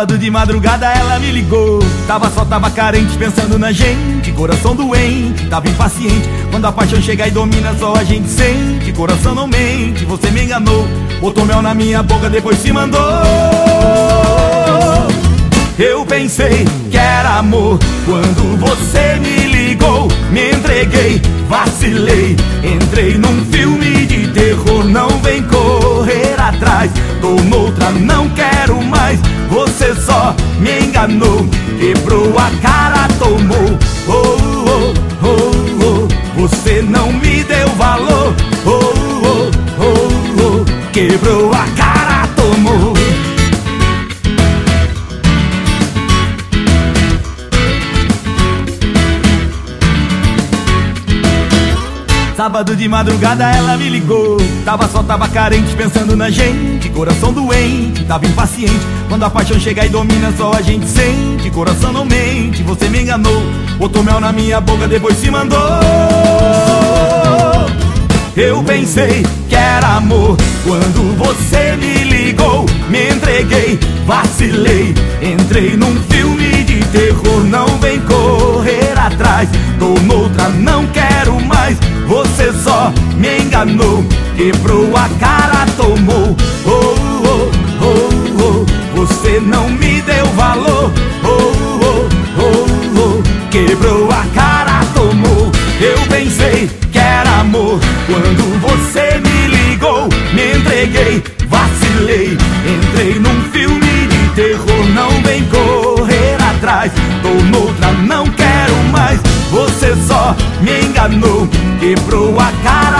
Sábado de madrugada ela me ligou. Tava carente, pensando na gente. Coração doente, tava impaciente. Quando a paixão chega e domina, só a gente sente. Coração não mente, você me enganou. Botou mel na minha boca, depois se mandou. Eu pensei que era amor quando você me ligou. Me entreguei, vacilei, entrei num filme de terror. Não vem correr atrás, tô noutra, não quero mais. Você só me enganou, quebrou a cara, tomou. Oh, oh, oh, oh, você não me deu valor. Oh, oh, oh, oh, quebrou a cara, tomou. Sábado de madrugada ela me ligou. Tava carente, pensando na gente. Coração doente, tava impaciente. Quando a paixão chega e domina, só a gente sente. Coração não mente, você me enganou. Botou mel na minha boca, depois se mandou. Eu pensei que era amor quando você me ligou. Me entreguei, vacilei, entrei num filme de terror. Não vem correr atrás, tô noutra, não quero mais. Você só me enganou, quebrou a cara, tomou. Oh, oh, oh, oh, você não me deu valor. Oh, oh, oh, oh, quebrou a cara, tomou. Eu pensei que era amor quando você me ligou. Me entreguei, vacilei, entrei num filme de terror. Não vem correr atrás, tô noutra, não quero mais. Você só me enganou, quebrou a cara.